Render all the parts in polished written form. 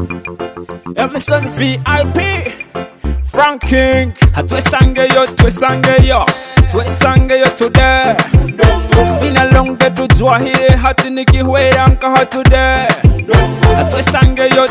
Emerson VIP Frank King Twesange yo today. It's been a long day to jua here hati nikihwera nkaha today. Twesange yo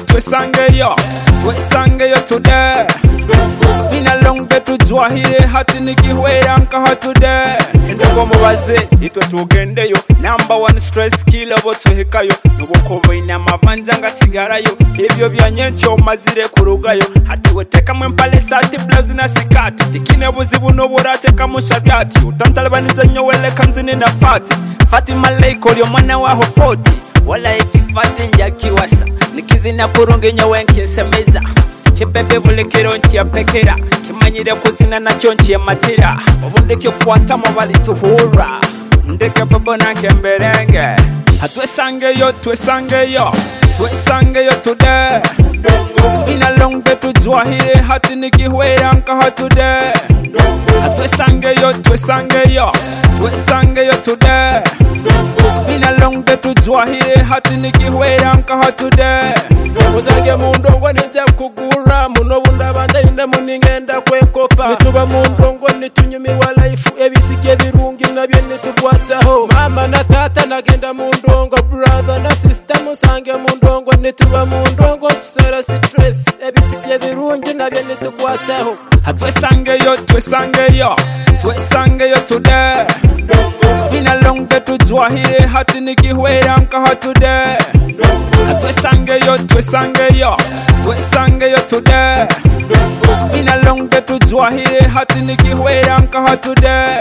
today. It's been a long day to jua here hati nikihwera nkaha today. Ndogo mubaze itwe tugendeyo number one stress killer botuhekayo nubukobo inama banzanga sigarayo ebyo byanyencho mazire kurugayo hati weteka mwempale sati blouse na sikati tikine buzibu no borateka mushabyati utantalabaniza nyowele kanzini na Fatima Leiko lyo mwana waho 40 wala ikifati njakiwasa nikizina kurunge nyowenke semeza kibebe bulekero ntia pekera kimanyire kuzina nacho ntia matira obundeke kwata mobali tuhura ndeke babo nankemberenge twesange yo today. It's been a long day to jua here hati nikihwera nkaha today. Twesange yo today. It's been a long day to jua here hati nikihwera nkaha today. Uzange mundongo nite kugura muno bunda bandinde muningenda kwekopa nituba mundongo nitunyumi wa life ebisike birungi nabye nitubwataho mama na tata nagenda mundongo brother na sister musange mundongo nituba mundongo tusera stress ebisike birungi nabye nitubwataho twesange yo today. It's been a long day to jua here hati nikihwera nkaha today. Twesange yo today. It's been a long day to jua here hati nikihwera nkaha today.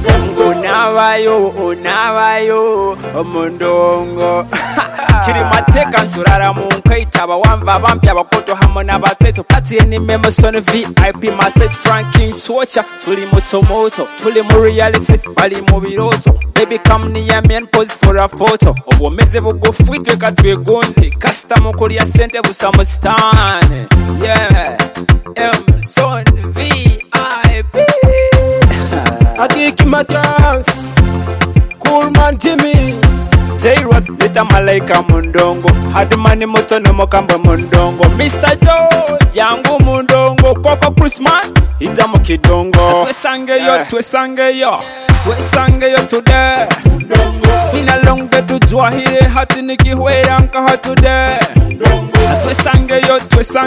Unavayo omundongo Kirimateka nturara munkaitaba wamva bampi abakoto hamwe n'abateto Pati ni Emerson VIP Matet Franking Twocha tuli moto tuli mu reality bali mu biroto baby come near me and pose for a photo obomeze bugufitwe katwegonze custom mukolya sente busamo stand yeah Emerson VIP Akiki Matans Cool man Jimmy J-Rod leta malaika mundongo Hadimani moto ne mokamba mundongo Mr. Joe jangu mundongo Koko Christmas ija mukidongo Twesange yo today. It's been a long day to jua here hati nikihwera nkaha today. Twesange yo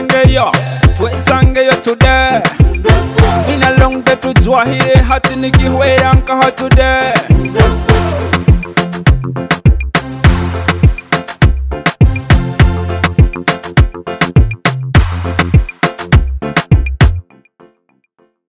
today. It's been a long day to jua here hati nikihwera nkaha today.